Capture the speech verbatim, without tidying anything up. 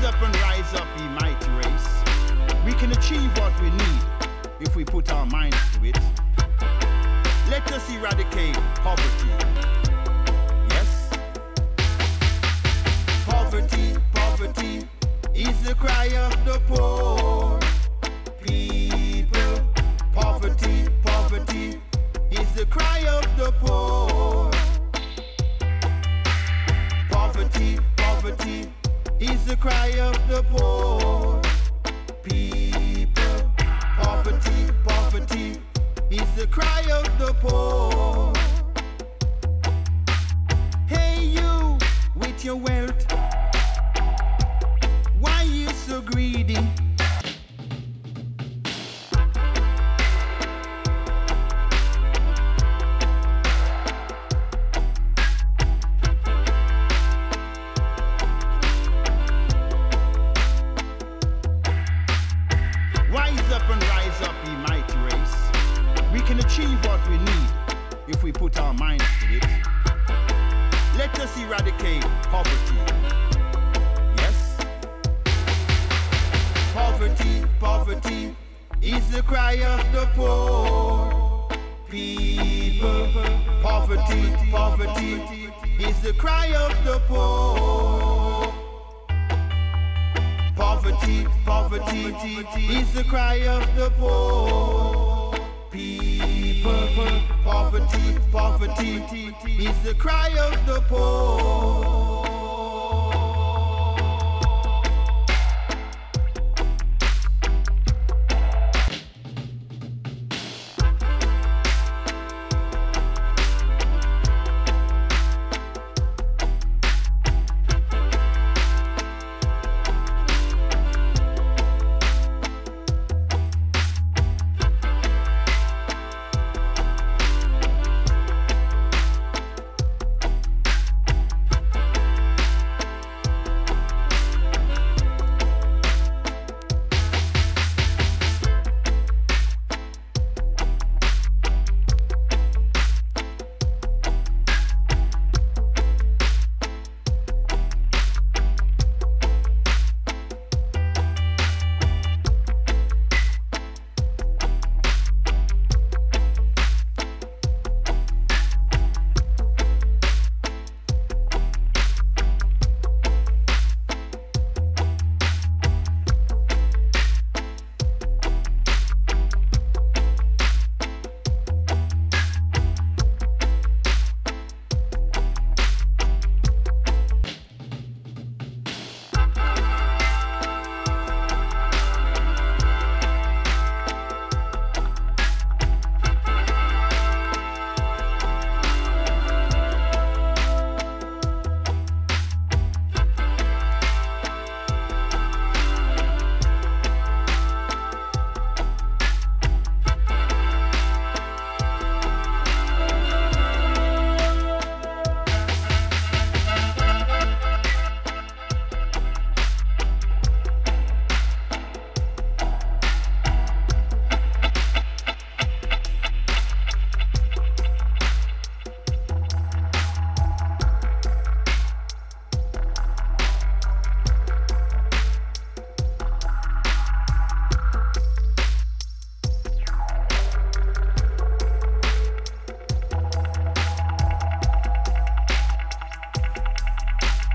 up and rise up, ye mighty race. We can achieve what we need if we put our minds to it. Let us eradicate poverty. Yes? Poverty, poverty is the cry of the poor people. Poverty, poverty is the cry of the poor. Poverty, poverty is the cry of the poor people. Poverty, poverty is the cry of the poor. Hey you, with your wealth, why you so greedy? Rise up and rise up, ye mighty race. We can achieve what we need if we put our minds to it. Let us eradicate poverty. Yes? Poverty, poverty is the cry of the poor people. Poverty, poverty is the cry of the poor. Poverty, poverty is the cry of the poor people. Poverty, poverty is the cry of the poor.